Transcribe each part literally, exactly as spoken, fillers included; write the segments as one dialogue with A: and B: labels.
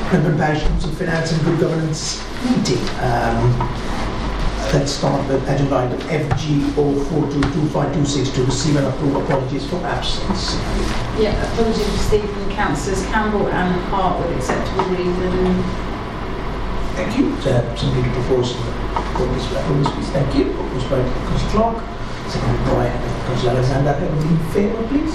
A: London Parish Council Finance and Good Governance meeting. Um, let's start with agenda item F G zero four two two five two six to receive and approve apologies for absence.
B: Yeah, apologies received from councillors Campbell and Hart with acceptable reason.
A: Thank you. So, somebody to propose for this reference, please. Thank you. Proposed by Councillor Clark, seconded by Councillor Alexander. Everybody in favour, please?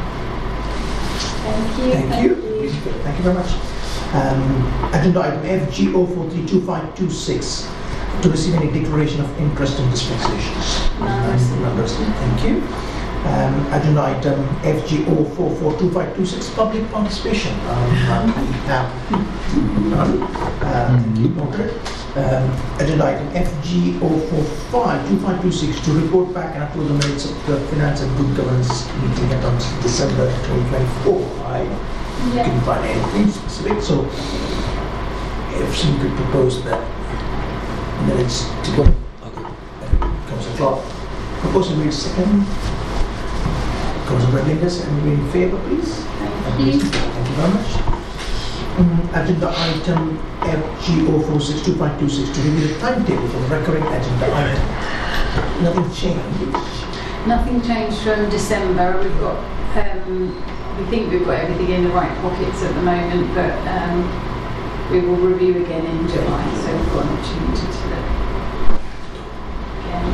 B: Thank you.
A: Thank, Thank you. you. Thank you very much. Um, agenda item F G zero four three two five two six to receive any declaration of interest in dispensations.
B: None
A: received. Thank you. Um, agenda item F G zero four four two five two six public participation. Um, we have none. Um, noted. Um, agenda item F G zero four five two five two six to report back and approve the minutes of the Finance and Good Governance meeting at on December twenty twenty-four. I
B: yeah.
A: couldn't find anything specific, so if somebody could propose that minutes to go. Okay. Councillor Clark. Proposal made second. Councillor Bradlingus, anybody in favour, please?
B: Thank you.
A: Thank you very much. Um, agenda item F G zero four six two five two six to review the timetable for the recurring agenda item. Nothing changed.
B: Nothing changed from December. We've got, um, we think we've got everything in the right pockets at the moment, but um, we will review again in July, so we've got an opportunity to look again.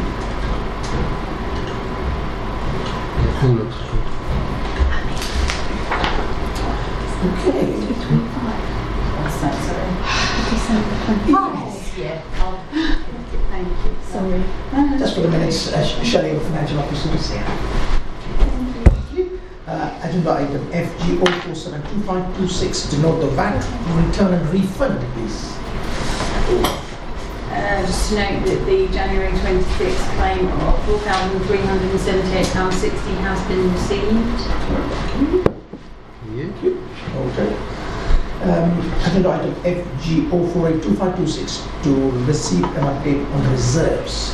C: Who looks
A: Okay.
B: What's that, sorry? December twenty-fifth. Yeah. Oh, thank you. Sorry. No,
A: Just for the minutes, uh, Shelley of Financial Officer is here.
B: Thank you.
A: Uh, agenda item F G zero four seven two five two six to note the V A T return and refund, please.
B: Uh, just to note that the January twenty-sixth claim of four thousand three hundred seventy-eight pounds sixty has been received.
C: Yeah.
A: Okay. Um, agenda item F G zero four eight two five two six to receive an update on reserves.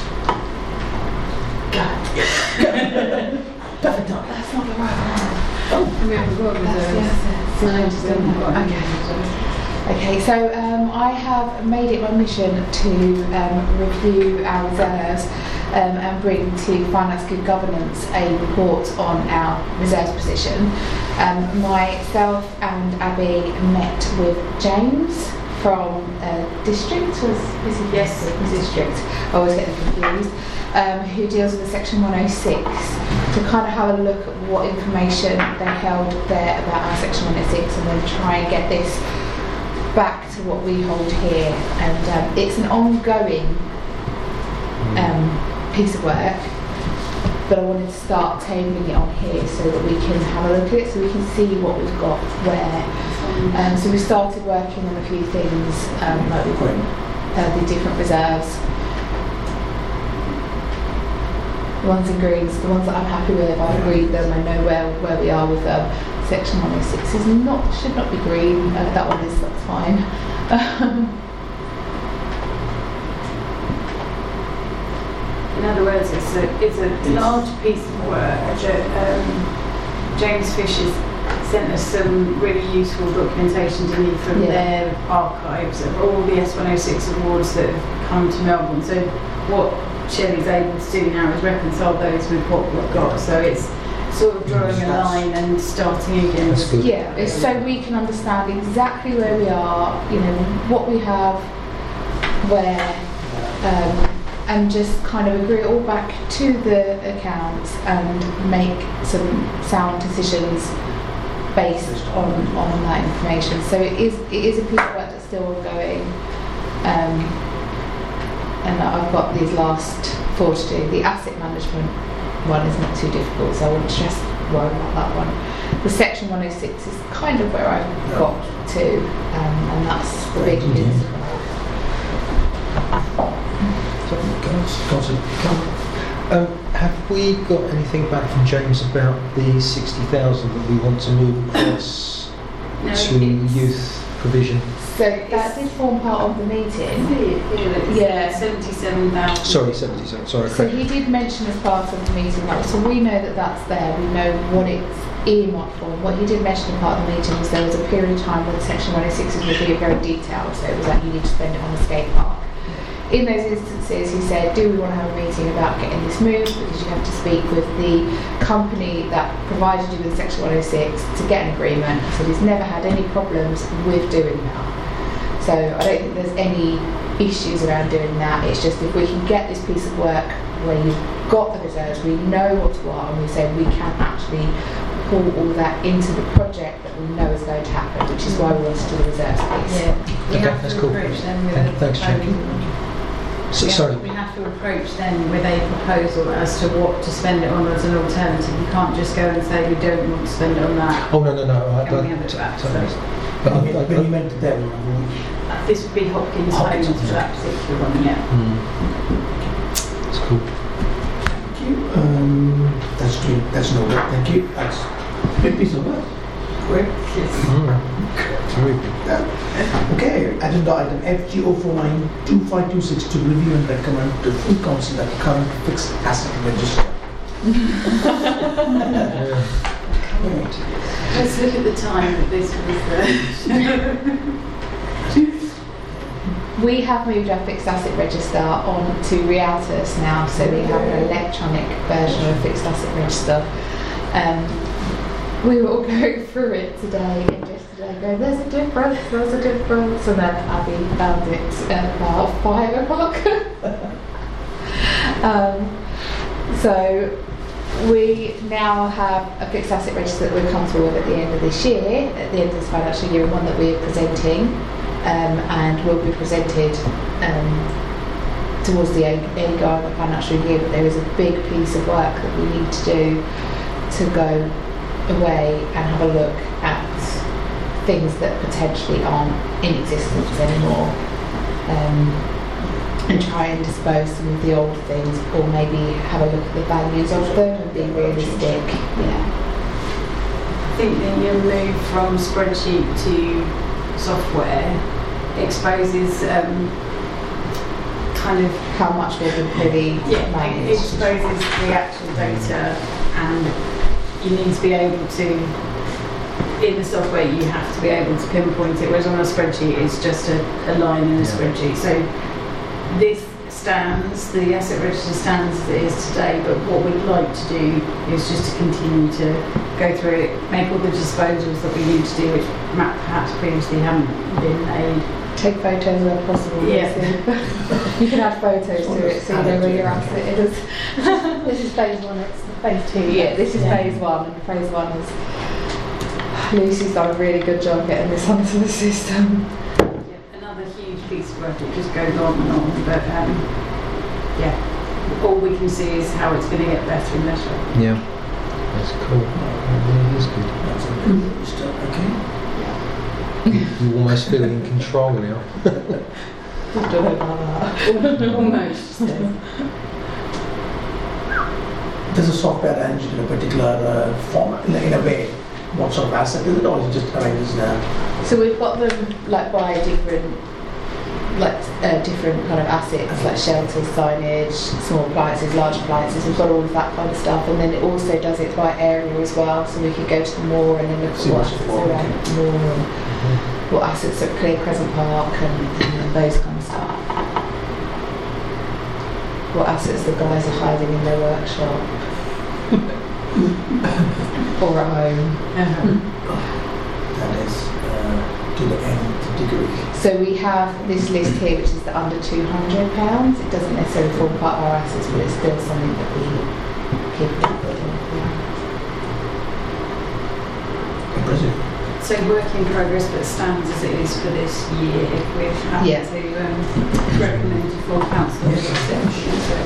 A: Perfect time.
D: That's not the right one.
B: Oh, we haven't got
D: That's the
B: reserves.
D: assets. So I just don't have it. Okay. Okay, so um, I have made it my mission to um, review our reserves um, and bring to Finance Good Governance a report on our reserves position. Um, myself and Abby met with James from uh, District, was, was he?
B: Yes.
D: District, I always get them confused, um, who deals with the section one oh six, to kind of have a look at what information they held there about our section one oh six and then try and get this back to what we hold here. And um, it's an ongoing um, piece of work, but I wanted to start tabling it on here so that we can have a look at it, so we can see what we've got where. Um, so we started working on a few things, um, like we've got uh, the different reserves. The ones in greens, the ones that I'm happy with, I've agreed them, I know where, where we are with them. Section one oh six is not, should not be green, uh, that one is, that's fine.
B: In other words, it's a, it's a large piece of work that um, James Fish has sent us some really useful documentation to me from
D: yeah.
B: their archives of all the S one oh six awards that have come to Melbourne. So what Shelley's able to do now is reconcile those with what we've got. So it's sort of drawing a line and starting again.
C: That's good.
D: Yeah, it's so we can understand exactly where we are, you know, what we have, where, um, and just kind of agree it all back to the accounts and make some sound decisions based on, on that information. So it is it is a piece of work that's still ongoing, um, and I've got these last four to do. The asset management one is not too difficult, so I wouldn't stress worry about that one. The section one oh six is kind of where I've got to, um, and that's the big piece.
C: Um, have we got anything back from James about the sixty thousand that we want to move across
B: No,
C: to
B: it's-
C: youth provision?
D: So that did form part of the meeting.
B: Yeah,
D: Yeah.
B: seventy-seven thousand.
C: Sorry, seventy-seven. Sorry,
D: So
C: correct.
D: he did mention as part of the meeting, like, so we know that that's there, we know what it's earmarked for. What he did mention as part of the meeting was there was a period of time when section one oh six was really very detailed, so it was like you need to spend it on the skate park. In those instances, he said, do we want to have a meeting about getting this moved, because you have to speak with the company that provided you with section one oh six to get an agreement. So he's never had any problems with doing that. So I don't think there's any issues around doing that. It's just if we can get this piece of work where you've got the reserves, we know what's what, and we say we can actually pull all that into the project that we know is going to happen, which is why we want to do the reserves piece.
B: Yeah, we
C: Okay,
B: have
C: that's
B: to
C: cool.
B: approach them with
C: Thank-
B: a
C: thanks, Jackie.
B: proposal.
C: So,
B: We have-
C: sorry.
B: We have to approach them with a proposal as to what to spend it on as an alternative. You can't just go and say we don't want to spend it on that.
C: Oh no no no. I,
B: Can we
C: I,
B: have it back?
C: sorry.
B: So,
C: But I,
A: When
C: I,
A: when you meant them,
B: uh, this would be Hopkins
A: Hopkins,
B: Homes for that particular one, yeah.
C: mm, it's cool.
A: thank you. Um, that's great. That's no good. Thank you. That's a big piece of work. Great.
C: Mm. Very good.
A: Yeah. Okay, agenda item F G zero four nine two five two six to review and recommend to full council that current fixed asset register.
C: Yeah.
A: Right.
B: Let's look at the time that this was
D: We have moved our fixed asset register on to Realtus now, so we have an electronic version of fixed asset register. Um, we were all going through it today and yesterday, going, there's a difference, there's a difference, and then Abby found it at about five o'clock. um, so we now have a fixed asset register that we're comfortable with at the end of this year, at the end of this financial year, and one that we're presenting. Um, and will be presented um, towards the end, end of the financial year, but there is a big piece of work that we need to do to go away and have a look at things that potentially aren't in existence anymore, um, and try and dispose some of the old things, or maybe have a look at the values of them and be realistic. Yeah.
B: I think the move from spreadsheet to software exposes um, kind of
D: How much we've been privy
B: yeah, it
D: managed.
B: exposes the actual data, and you need to be able to, in the software you have to be able to pinpoint it, whereas on a spreadsheet it's just a, a line in a
C: Yeah.
B: spreadsheet. So this stands, the asset register stands as it is today, but what we'd like to do is just to continue to go through it, make all the disposals that we need to do, which ma- perhaps previously haven't been made.
D: Take photos where possible.
B: Yeah.
D: obviously. You can add photos to it so you know where your asset is.
E: This is phase one, it's phase two.
D: Yeah, this is
B: Yeah.
D: phase one. And phase one is Lucy's done a really good job getting this onto the system.
B: Yeah, another huge piece of work, it just goes on and on, but um, yeah, all we can see is how it's going to get better and better.
C: Yeah. That's cool. That really is good.
A: That's a good register. Okay.
C: You almost feel in control now.
D: I don't know about that.
B: Almost.
A: Does the software arrange in a particular uh, format, in a, in a way? What sort of asset is it, or is it just arranged now?
D: So we've got them like by different, like uh, different kind of assets, like shelters, signage, small appliances, large appliances. We've got all of that kind of stuff, and then it also does it by area as well. So we could go to the moor and then look at
A: See
D: what
A: what's
D: assets
A: for,
D: are around
A: okay.
D: the moor and what assets are at Clear Crescent Park and, and those kind of stuff. What assets the guys are hiding in their workshop or at home.
A: That is uh, to the nth degree.
D: So we have this list here, which is the under two hundred pounds. It doesn't necessarily form part of our assets, but it's still something that we keep input in.
A: Impressive.
B: So work in progress, but stands as it is for this year. We've had
D: Yeah.
B: to um, recommend to full council
A: Yes.
B: exception. So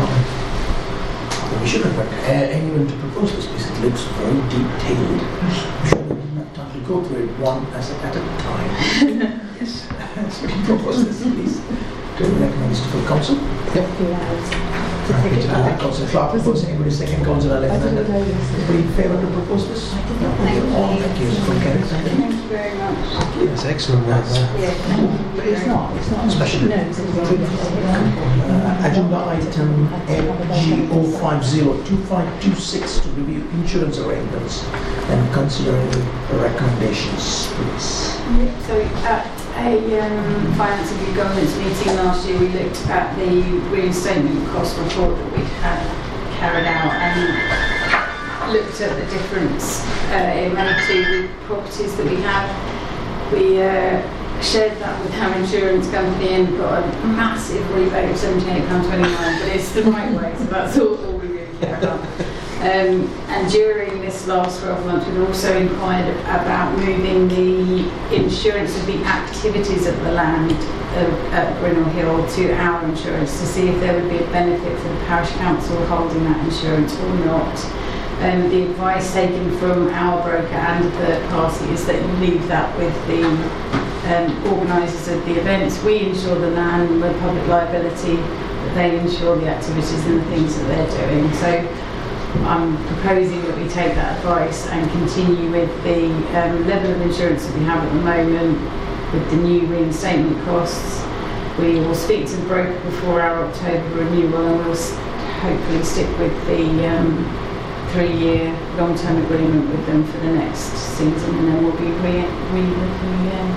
A: We should have uh, anyone to propose this because it looks very detailed. I'm sure we did not totally go through it one as a, at a time. Yes. So we propose this, please. Do we recommend this to full council?
D: Yeah.
A: Uh, Councillor Clark proposing, everybody second, Councillor
E: I didn't
A: Alexander.
E: know this.
A: Everybody in favour to propose this?
B: Thank you.
A: All, thank you. So carried. Thank you.
B: Thank you very much.
C: That's excellent work there.
B: Yeah, thank you.
E: But it's not, it's not.
A: Special.
E: No, it's
A: Uh, agenda item F G zero five zero two five two six to review insurance arrangements and considering recommendations, please.
B: So at a um, finance and governance meeting last year, we looked at the reinstatement cost report that we had carried out and looked at the difference uh, it made to the properties that we have. We uh, shared that with our insurance company and got a massive rebate of seventy-eight pounds twenty-nine, but it's the right way, so that's all, all we really care about. Um, and during this last twelve months, we've also inquired about moving the insurance of the activities of the land of, at Grinnell Hill to our insurance to see if there would be a benefit for the parish council holding that insurance or not. Um, the advice taken from our broker and a third party is that you leave that with the um, organisers of the events. We insure the land, we're public liability, but they insure the activities and the things that they're doing. So I'm proposing that we take that advice and continue with the um, level of insurance that we have at the moment with the new reinstatement costs. We will speak to the broker before our October renewal and we'll s- hopefully stick with the um, three-year long-term agreement with them for the next season, and then we'll be re- re-looking again.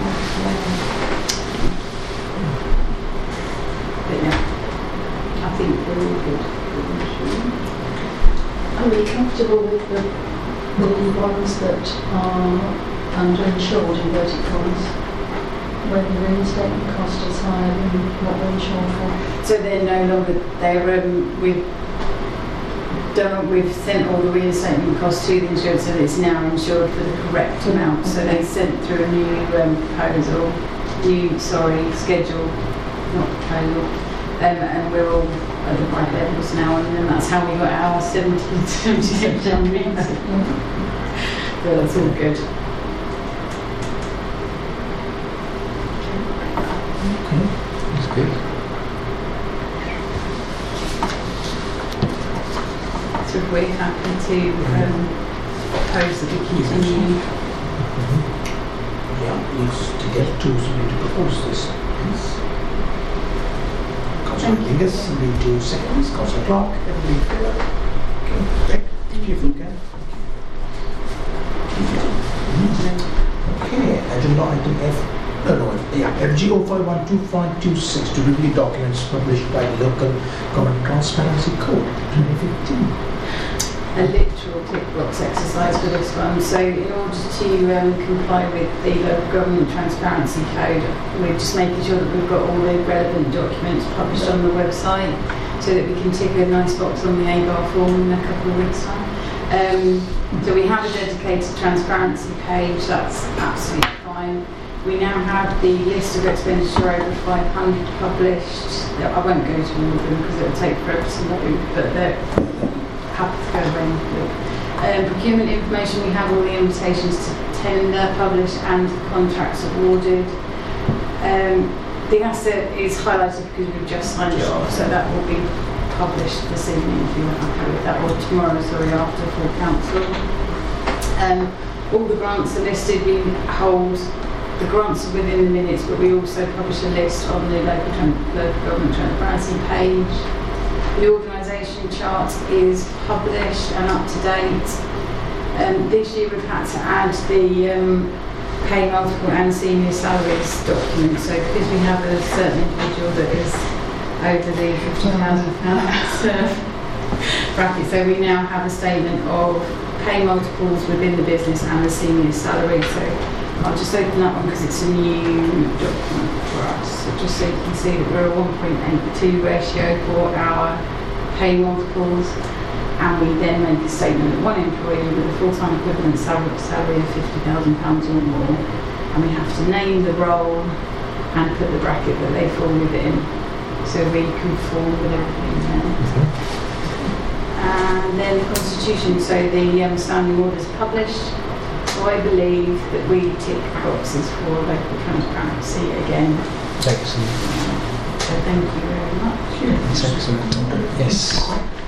B: But yeah, I think we're all good with insurance.
E: Are we comfortable with the, the ones that are underinsured, inverted commas, when the reinstatement cost is higher than what we're insured for?
B: So they're no longer, they're, um, we've done, we've sent all the reinstatement costs to the insurance so that it's now insured for the correct amount. So they sent through a new um, proposal, new, sorry, schedule, not proposal, um, and we're all at the right levels now, and then that's how we got our seventeen seventy-six reads. So that's all good.
A: Okay.
C: That's good.
B: So we're happy to um, propose that we continue.
A: Yeah, please, to get to, so we need to propose this, please. Councillor Dingus, need two seconds. Councillor Clark, everybody in favour? Okay, Rick, if you can. Okay, agenda item F, no, no, yeah, F G zero five one two five two six to review documents published by Local Government Transparency Code twenty fifteen.
B: A literal tick box exercise for this one. So in order to um, comply with the Local Government Transparency Code, we're just making sure that we've got all the relevant documents published on the website so that we can tick a nice box on the A B A R form in a couple of weeks' time. Um, so we have a dedicated transparency page, that's absolutely fine. We now have the list of expenditure over five hundred published. I won't go to all of them because it will take forever to load, but they're happy to go away and look. Um, procurement information, we have all the invitations to tender published and the contracts awarded. Um, the asset is highlighted because we've just signed it off, so that will be published this evening if you're happy with that, or tomorrow, sorry, after full council. Um, all the grants are listed. We hold the grants are within the minutes, but we also publish a list on the local, tran- local government transparency page. The organisation chart is published and up to date. Um, this year we've had to add the um, pay multiple and senior salaries document. So because we have a certain individual that is over the fifty thousand pounds uh, bracket, so we now have a statement of pay multiples within the business and the senior salary. So I'll just open that one because it's a new document for us. So just so you can see that we're a one point eight two ratio for our pay multiples, and we then make a statement that one employee with a full-time equivalent salary, salary of fifty thousand pounds or more, and we have to name the role and put the bracket that they fall within, so we conform with everything there. And then the constitution, so the um, standing orders published. So I believe that we tick boxes for local transparency again.
C: Excellent.
B: So thank you very much.
C: That's excellent. Yes.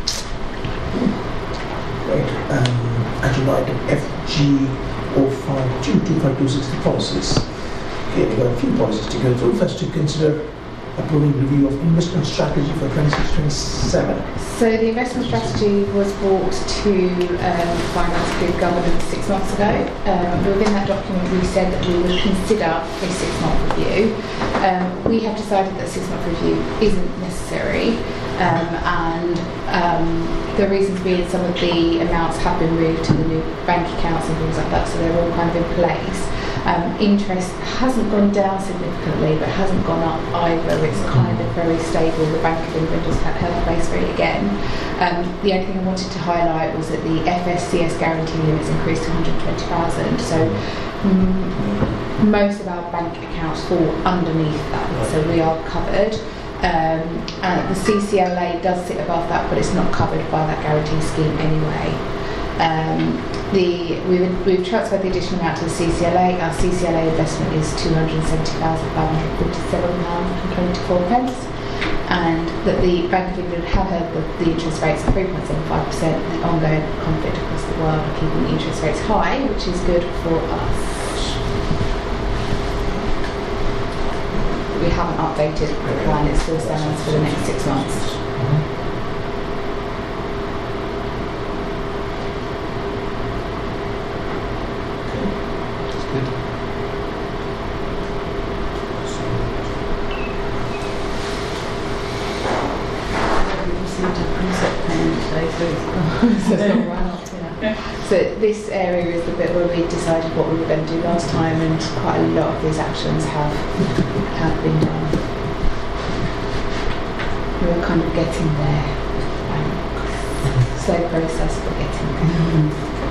A: Right, um, agenda item F G zero five two two five two six, the policies. Okay, we've got a few policies to go through. First, to consider approving review of investment strategy for twenty-six twenty-seven.
D: So the investment strategy was brought to um, Finance Good Governance six months ago. Um, within that document we said that we would consider a six-month review. Um, we have decided that a six-month review isn't necessary, um, and um, the reasons being some of the amounts have been moved to the new bank accounts and things like that, so they're all kind of in place. Um, interest hasn't gone down significantly, but hasn't gone up either. It's kind of very stable. The Bank of England just had held base rate again. Um, the only thing I wanted to highlight was that the F S C S guarantee limits increased to one hundred twenty thousand. So mm, most of our bank accounts fall underneath that, so we are covered. Um, and the C C L A does sit above that, but it's not covered by that guarantee scheme anyway. Um, the, we've, we've transferred the additional amount to the C C L A. Our C C L A investment is two hundred seventy thousand five hundred fifty-seven pounds twenty-four, and that the Bank of England have heard that the interest rates are three point seven five percent. The ongoing conflict across the world are keeping the interest rates high, which is good for us. We haven't updated the plan, it still stands for the next six months.
C: Mm-hmm.
D: So this area is the bit where we decided what we were going to do last time, and quite a lot of these actions have have been done. We're kind of getting there. Um, slow process, but getting there.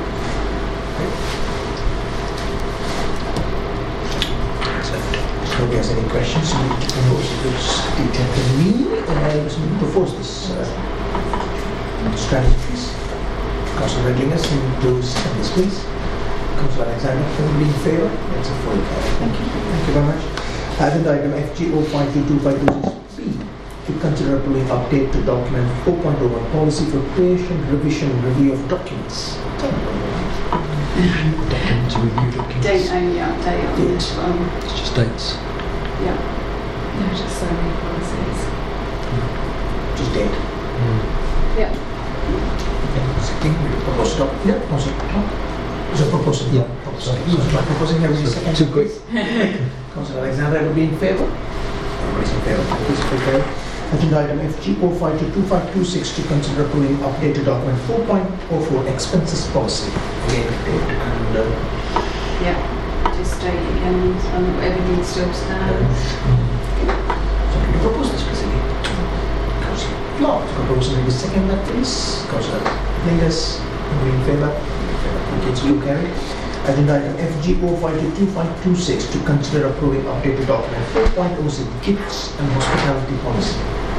A: So, if nobody has any questions, we can propose this detail to me. Uh, so we propose this uh, strategy, please. Councillor Redlingus, and those in this please. Councillor Alexander, everybody in favour? That's a full carry. Thank you. Thank you very much. Agenda item F G zero five two two five two six B, to consider approving update to document four point oh one, policy for creation, revision, review of documents.
C: Documents, review documents.
B: Don't only update on this one.
C: It's just dates.
B: Yeah.
D: There are just so many policies.
A: Just date.
C: Mm.
B: Yeah.
A: Second, propose doc. Yeah, proposal. Is a proposal.
C: Yeah.
A: Proposal. Councillor proposing every second.
C: Too quick.
A: Councillor Alexander will be in favour. Everybody's in favour. Please prepare. Agenda item F G zero five two two five two six, to consider approving updated document four point oh four, expenses policy. Again, date and uh,
B: Yeah. Just state again this one that everything still stands.
A: somebody to propose this, please. Councillor Clark, to propose in the second that please. Councillor Lingus, everybody in favour? Thank you, it's you carried. Agenda item F G zero five two two five two six, to consider approving updated document four point oh six, gifts and hospitality policy.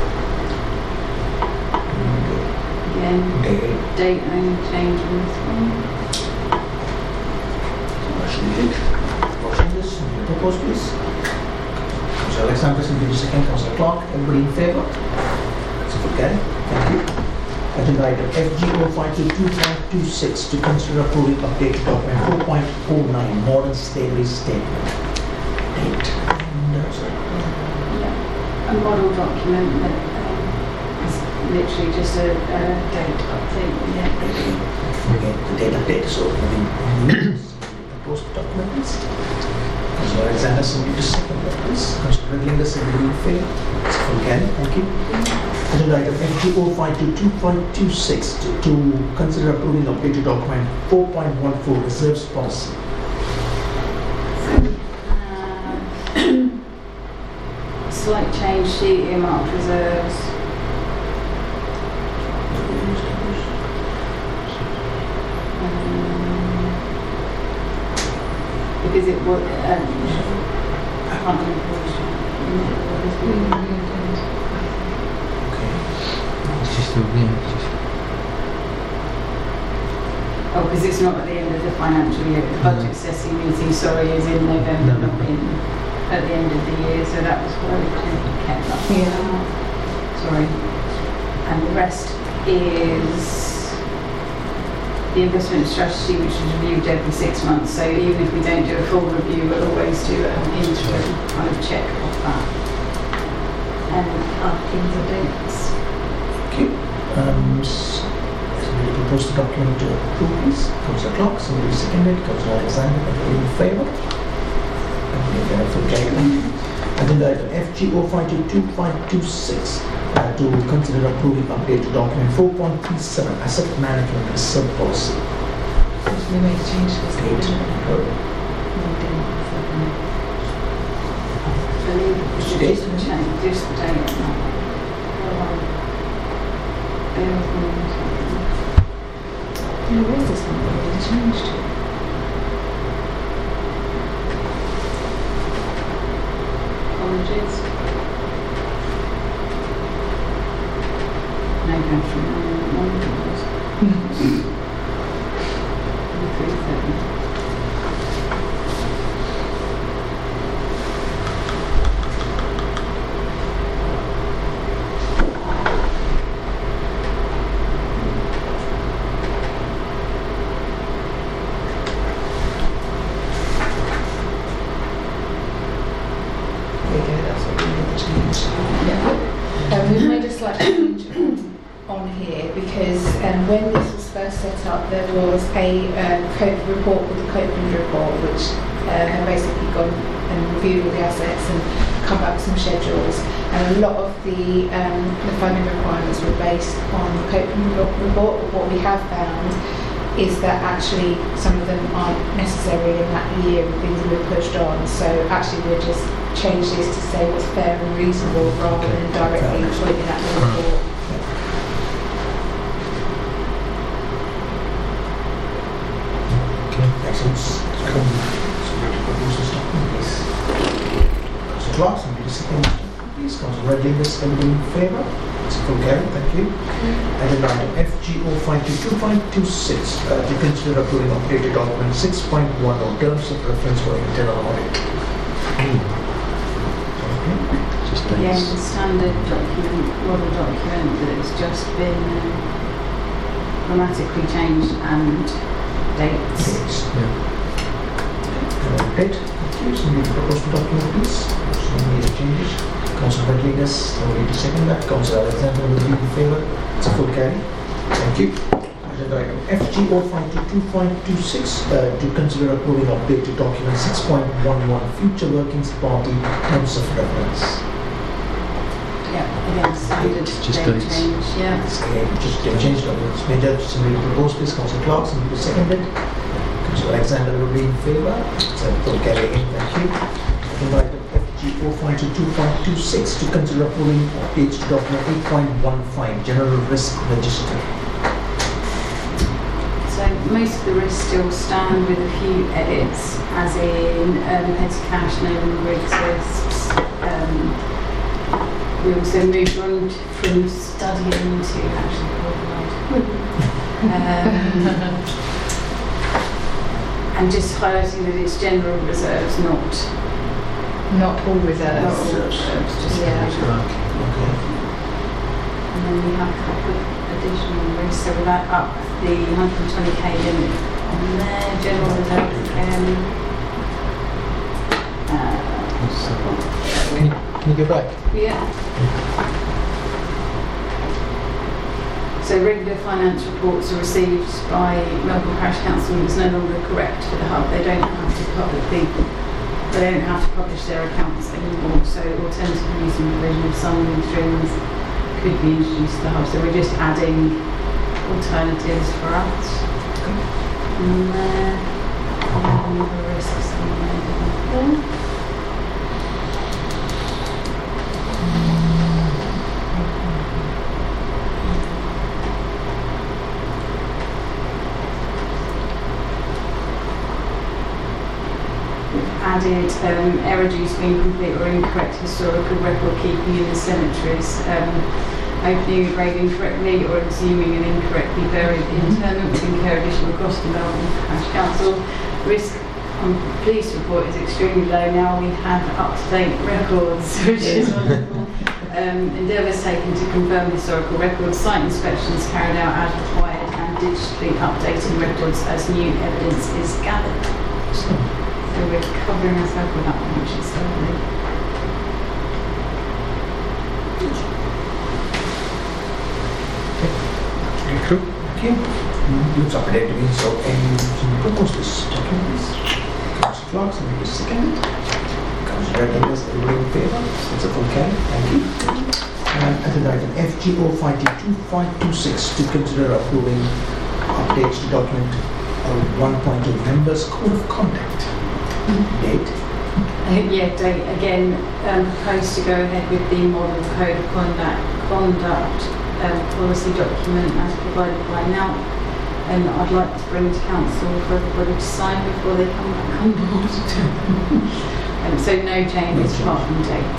B: Again,
A: Date.
B: date only change on this one.
A: Motion made. Motion this, somebody propose please. Councillor Alexander, somebody to second. Councillor Clark, everybody in favour? It's a full carry. Thank you. Agenda item F G zero five two two five two six, to consider approving updated document four point oh nine, modern slavery statement. Date. And, uh, sorry.
B: Yeah. A model document that um, is literally just a, a date update. Yeah.
A: Again, the date update, so the proposed document please. Councillor Alexander, somebody to second that please. Councillor Redlinger, somebody in favour? It's a full carry. Thank you. Agenda item F G zero five two two five two six, to, to consider approving updated document four point one four, reserves policy.
B: Uh, slight change, sheet earmarked reserves. Um, because it was, um, I can't remember what it was.
C: It's just a, yeah, it's just,
B: Oh, because it's not at the end of the financial year. The budget assessing meeting, sorry, is in November,
C: No.
B: not in at the end of the year, so that was why we kept that.
D: Yeah.
B: Sorry. And the rest is the investment strategy, which is reviewed every six months. So even if we don't do a full review, we'll always do an interim kind of check of that. And our things are dates.
A: Thank you. Um, s- somebody propose the document to approve, please. Councillor Clark, somebody seconded. Councillor Alexander, everybody in favour? And we have full carry. Agenda item F G zero five two two five two six uh, to consider approving update to document four point three seven asset management reserve policy.
D: We made a change to this.
A: Eight.
B: So
A: Which
B: just
A: date?
B: the change, just the date on that. Bear with me one second.
D: No, where's this one already changed?
B: Apologies. No, actually, no, no, no, three, seven.
A: Okay, that's what we need to change.
D: Yeah. Um, we've made a slight change on, on here because um, when this was first set up, there was a um, code report called the Copeland report, which uh, had basically gone and reviewed all the assets and come up with some schedules. And a lot of the um, the funding requirements were based on the Copeland report. But what we have found is that actually some of them aren't necessary in that year and things have been pushed on. So actually we'll just change this to say what's fair and reasonable rather than directly pointing at the report.
A: Okay, excellent. Come, somebody propose this document, please. Councillor Clark, somebody second, please. Councillor Rodriguez, everybody in favour? It's a full carry, thank you. Agenda item F G zero five two two five two six uh, to consider approving updated document six point one on terms of reference for internal audit. Okay.
C: Just
B: Yeah,
C: dates.
B: the standard document, model document that has just been um, grammatically changed and dates.
A: Dates.
C: Yeah.
A: Uh, Date. Thank you. Somebody propose the document, please. Some major changes. Councillor Rodriguez, somebody to second that. Councillor Alexander will be in favour. It's a full carry. Thank you. Agenda item F G zero five two two five two six uh, to consider approving updated document six point one one future workings party terms of reference.
B: Yeah, again, standard
C: Just
B: date
C: dates.
B: change, yeah.
A: It's again just a change documents. Major, somebody propose please. Councillor Clark, somebody seconded. Councillor Alexander will be in favour. It's a full carry again. Thank you. Agenda item F G zero five two two five two six to consider approving updates to document eight point one five general risk register.
B: So most of the risks still stand with a few edits, as in um, petty cash no longer exists. Um, we also moved on t- from studying to actually qualified. um, and just highlighting that it's general reserves, not
D: Not all
B: not
D: reserves.
B: all reserves, just
D: Yeah.
A: Okay.
B: And then we have a couple of additional risks, so we'll add up the one hundred twenty k limit on there, general reserves again. Uh,
C: Can you, can you go back?
B: yeah. So regular finance reports are received by Melbourne Parish Council, and it's no longer correct for the hub. They don't have to publicly, they don't have to publish their accounts anymore. So alternative use and provision of some streams could be introduced to the hub. So we're just adding alternatives for us. And there, and the risks on there. Added um, error dues being complete or incorrect historical record keeping in the cemeteries, um, opening a grave incorrectly or exhuming an incorrectly buried interment would incur additional cost to Melbourne Parish Council. Risk I'm pleased to report is extremely low now. We have up-to-date records, which is wonderful. Um, endeavours taken to confirm historical records, site inspections carried out as required, and digitally updating records as new evidence is gathered. So we're covering ourselves with that one, which is lovely.
C: Cool.
A: Thank you. Mm, looks up to date to me. So, any motion to propose this document, please? Councillor Clark, and maybe second. Councillor Redling, is everybody in favour? It's a full carry. Thank you. And agenda item F G O five two five two six to consider approving updates to document uh, one point two members code of conduct. Date.
B: Uh, yeah, date again. Um, proposed to go ahead with the model code of conduct, conduct um, policy document as provided by N A L. And I'd like to bring to council for everybody to sign before they come back on board. And so no changes
A: No
B: apart from date.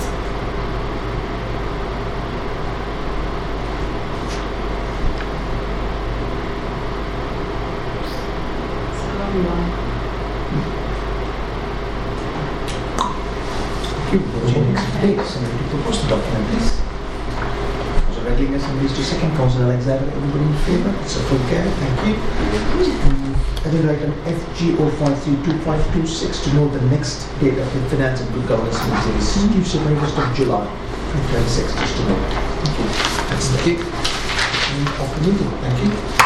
B: It's a long one.
A: Thank you. Voting next date. Somebody to propose the document, please. Councillor Redling, and somebody to second. Councillor Alexander, everybody in favour? It's a full carry. Thank you. Um, agenda item F G O five three two five two six to know the next date of the Finance and Good Governance meeting is Tuesday, twenty-first of July, twenty twenty-six, just to know. Thank you. That's the date of the meeting. Thank you.